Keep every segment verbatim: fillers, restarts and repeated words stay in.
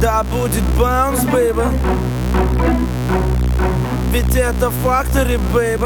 Да будет bounce, baby. Ведь это Factory, baby.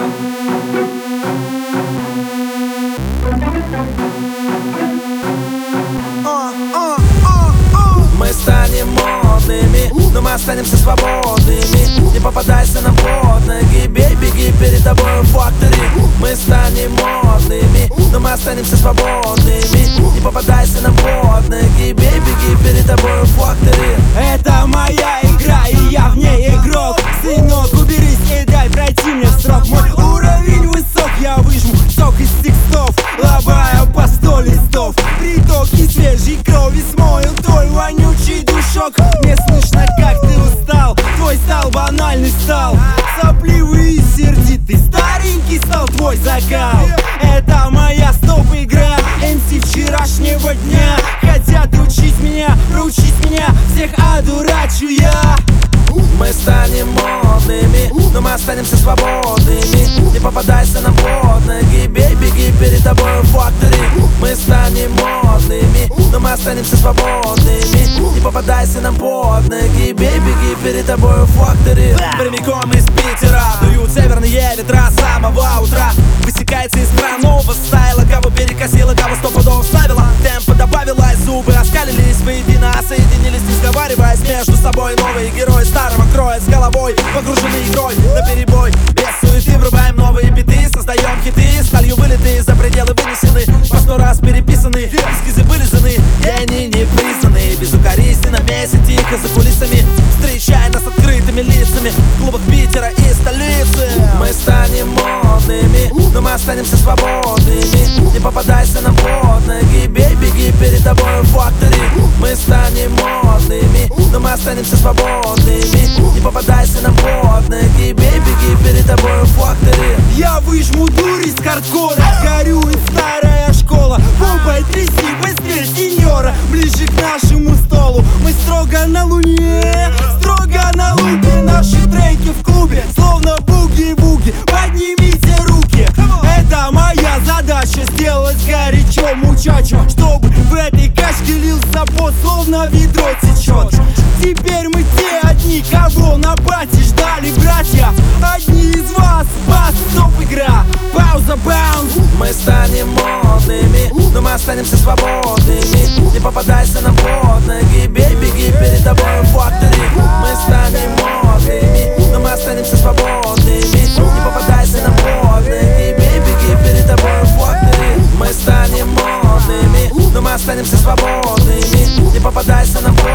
uh, uh, uh, uh. Мы станем модными, но мы останемся свободными. Не попадайся нам под ноги, бей, беги, перед тобой Factory. Мы станем модными, но мы останемся свободными. Не попадайся нам под ноги, бей, беги, перед тобой Factory. Это моя игра, и я в ней игрок. Сынок, уберись и дай пройти мне в срок. Мой уровень высок, я выжму сок из текстов. Лобаю по сто листов, притоки свежей крови смою твой вонючий душок. Мне слышно, как ты устал, твой стал банальный стал. Сопливый и сердитый, старенький стал твой закал. Это моя стоп-игра, эм си вчерашнего дня. Хотят учить меня, проучить меня, всех одурачу я. Мы станем модными, но мы останемся свободными. Не попадайся нам под ноги, бей, беги, перед тобой Factory. Мы станем модными, но мы останемся свободными. Не попадайся нам под ноги, бей, беги, перед тобой Factory. Прямиком из Питера дуют северные ветра с самого утра. Высекается искра нового стайла, кого перекосила, кого сто пудов ставила. Темпа добавилась, зубы оскалились воедино, соединились, не сговариваясь между собой. Новые герои старого кроя с головой, погружены игрой на перебой. Без суеты врубаем новые биты, создаем хиты, сталью вылиты, за пределы вынесены, по сто раз переписаны, эскизы вылизаны, и они не признаны. Безукоризненно на месте, тихо за кулисами, встречая нас открытыми лицами в клубах Питера и столицы. Мы станем модными, но мы останемся свободными. Не попадайся нам под ноги, бей, беги, перед тобой Factory. Мы станем модными, но мы останемся свободными. Не попадайся нам под ноги, бей, беги, перед тобой Factory. Я выжму дурь из хардкора, горюет старая школа. Попой тряси быстрее сеньора, ближе к нашему столу. Мы строго на луне, строго на луне. Наши треки в клубе, словно буги-буги. Поднимите руки, это моя задача. Сделать горячо мучачо, чтобы в этой качке лился пот, словно ведро течет. Теперь мы те одни, кого на бате ждали братья. Одни из вас, бас, стоп-игра, пауза, баунс. Мы станем модными, но мы останемся свободными. Не попадайся нам под ноги, бей, беги, перед тобой Factory. Мы станем модными, но мы останемся свободными. Не попадайся нам под ноги, бей, беги, перед тобой Factory. Мы станем модными, но мы останемся свободными. Не попадайся нам под